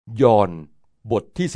ยอห์นบทที่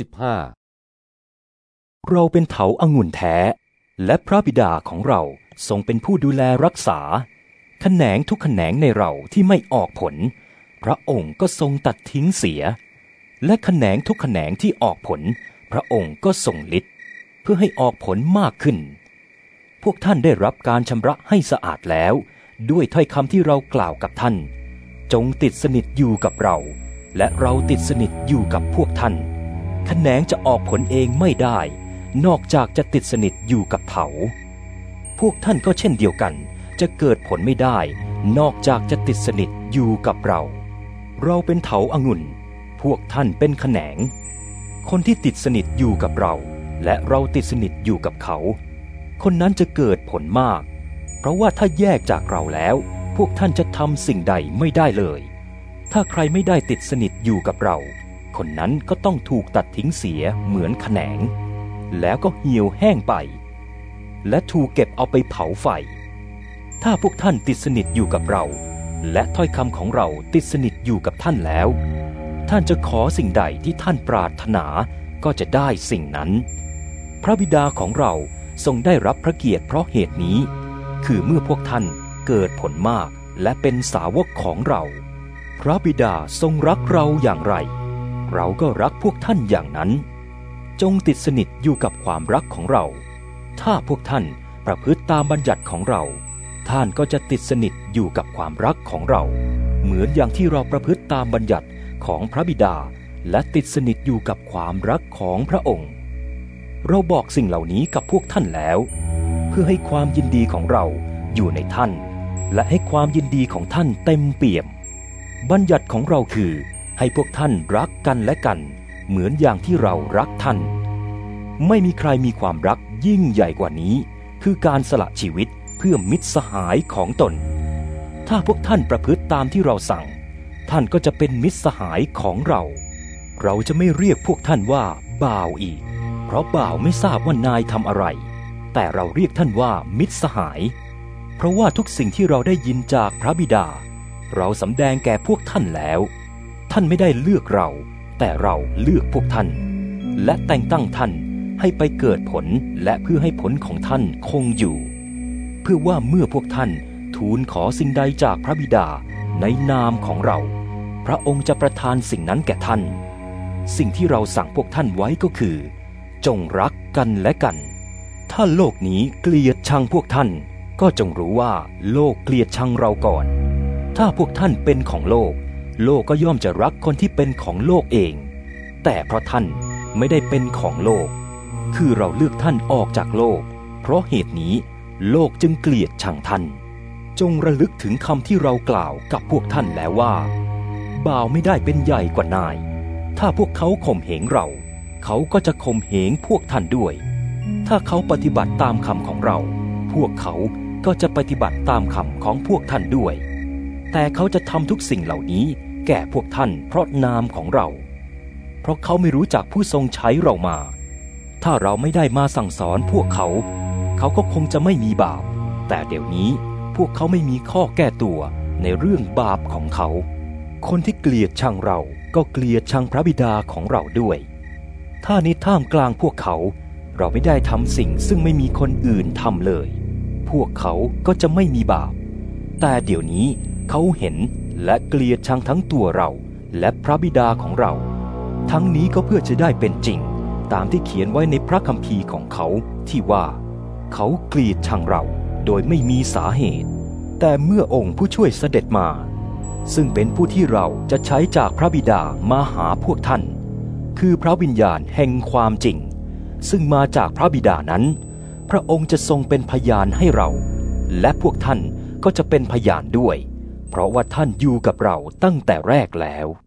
15เราเป็นเถาองุ่นแท้และพระบิดาของเราทรงเป็นผู้ดูแลรักษาแขนงทุกแขนงในเราที่ไม่ออกผลพระองค์ก็ทรงตัดทิ้งเสียและแขนงทุกแขนงที่ออกผลพระองค์ก็ทรงฤทธิ์เพื่อให้ออกผลมากขึ้นพวกท่านได้รับการชำระให้สะอาดแล้วด้วยถ้อยคำที่เรากล่าวกับท่านจงติดสนิทอยู่กับเราและเราติดสนิทอยู่กับพวกท่านแขนงจะออกผลเองไม่ได้นอกจากจะติดสนิทอยู่กับเถาพวกท่านก็เช่นเดียวกันจะเกิดผลไม่ได้นอกจากจะติดสนิทอยู่กับเราเป็นเถาองุ่นพวกท่านเป็นแขนงคนที่ติดสนิทอยู่กับเราและเราติดสนิทอยู่กับเขาคนนั้นจะเกิดผลมากเพราะว่าถ้าแยกจากเราแล้วพวกท่านจะทำสิ่งใดไม่ได้เลยถ้าใครไม่ได้ติดสนิทอยู่กับเราคนนั้นก็ต้องถูกตัดทิ้งเสียเหมือนแขนงแล้วก็เหี่ยวแห้งไปและถูกเก็บเอาไปเผาไฟถ้าพวกท่านติดสนิทอยู่กับเราและถ้อยคำของเราติดสนิทอยู่กับท่านแล้วท่านจะขอสิ่งใดที่ท่านปรารถนาก็จะได้สิ่งนั้นพระบิดาของเราทรงได้รับพระเกียรติเพราะเหตุนี้คือเมื่อพวกท่านเกิดผลมากและเป็นสาวกของเราพระบิดาทรงรักเราอย่างไรเราก็รักพวกท่านอย่างนั้นจงติดสนิทอยู่กับความรักของเราถ้าพวกท่านประพฤติตามบัญญัติของเราท่านก็จะติดสนิทอยู่กับความรักของเราเหมือนอย่างที่เราประพฤติตามบัญญัติของพระบิดาและติดสนิทอยู่กับความรักของพระองค์เราบอกสิ่งเหล่านี้กับพวกท่านแล้วเพื่อให้ความยินดีของเราอยู่ในท่านและให้ความยินดีของท่านเต็มเปี่ยมบัญญัติของเราคือให้พวกท่านรักกันและกันเหมือนอย่างที่เรารักท่านไม่มีใครมีความรักยิ่งใหญ่กว่านี้คือการสละชีวิตเพื่อมิตรสหายของตนถ้าพวกท่านประพฤติตามที่เราสั่งท่านก็จะเป็นมิตรสหายของเราจะไม่เรียกพวกท่านว่าบ่าวอีกเพราะบ่าวไม่ทราบว่านายทำอะไรแต่เราเรียกท่านว่ามิตรสหายเพราะว่าทุกสิ่งที่เราได้ยินจากพระบิดาเราสำแดงแก่พวกท่านแล้วท่านไม่ได้เลือกเราแต่เราเลือกพวกท่านและแต่งตั้งท่านให้ไปเกิดผลและเพื่อให้ผลของท่านคงอยู่เพื่อว่าเมื่อพวกท่านทูลขอสิ่งใดจากพระบิดาในนามของเราพระองค์จะประทานสิ่งนั้นแก่ท่านสิ่งที่เราสั่งพวกท่านไว้ก็คือจงรักกันและกันถ้าโลกนี้เกลียดชังพวกท่านก็จงรู้ว่าโลกเกลียดชังเราก่อนถ้าพวกท่านเป็นของโลกโลกก็ย่อมจะรักคนที่เป็นของโลกเองแต่เพราะท่านไม่ได้เป็นของโลกคือเราเลือกท่านออกจากโลกเพราะเหตุนี้โลกจึงเกลียดชังท่านจงระลึกถึงคำที่เรากล่าวกับพวกท่านแล้วว่าบ่าวไม่ได้เป็นใหญ่กว่านายถ้าพวกเขาข่มเหงเราเขาก็จะข่มเหงพวกท่านด้วยถ้าเขาปฏิบัติตามคำของเราพวกเขาก็จะปฏิบัติตามคำของพวกท่านด้วยแต่เขาจะทำทุกสิ่งเหล่านี้แก่พวกท่านเพราะนามของเราเพราะเขาไม่รู้จักผู้ทรงใช้เรามาถ้าเราไม่ได้มาสั่งสอนพวกเขาเขาก็คงจะไม่มีบาปแต่เดี๋ยวนี้พวกเขาไม่มีข้อแก้ตัวในเรื่องบาปของเขาคนที่เกลียดชังเราก็เกลียดชังพระบิดาของเราด้วยถ้าในท่ามกลางพวกเขาเราไม่ได้ทำสิ่งซึ่งไม่มีคนอื่นทำเลยพวกเขาก็จะไม่มีบาปแต่เดี๋ยวนี้เขาเห็นและเกลียดชังทั้งตัวเราและพระบิดาของเราทั้งนี้ก็เพื่อจะได้เป็นจริงตามที่เขียนไว้ในพระคัมภีร์ของเขาที่ว่าเขาเกลียดชังเราโดยไม่มีสาเหตุแต่เมื่อองค์ผู้ช่วยเสด็จมาซึ่งเป็นผู้ที่เราจะใช้จากพระบิดามาหาพวกท่านคือพระวิญญาณแห่งความจริงซึ่งมาจากพระบิดานั้นพระองค์จะทรงเป็นพยานให้เราและพวกท่านก็จะเป็นพยานด้วยเพราะว่าท่านอยู่กับเราตั้งแต่แรกแล้ว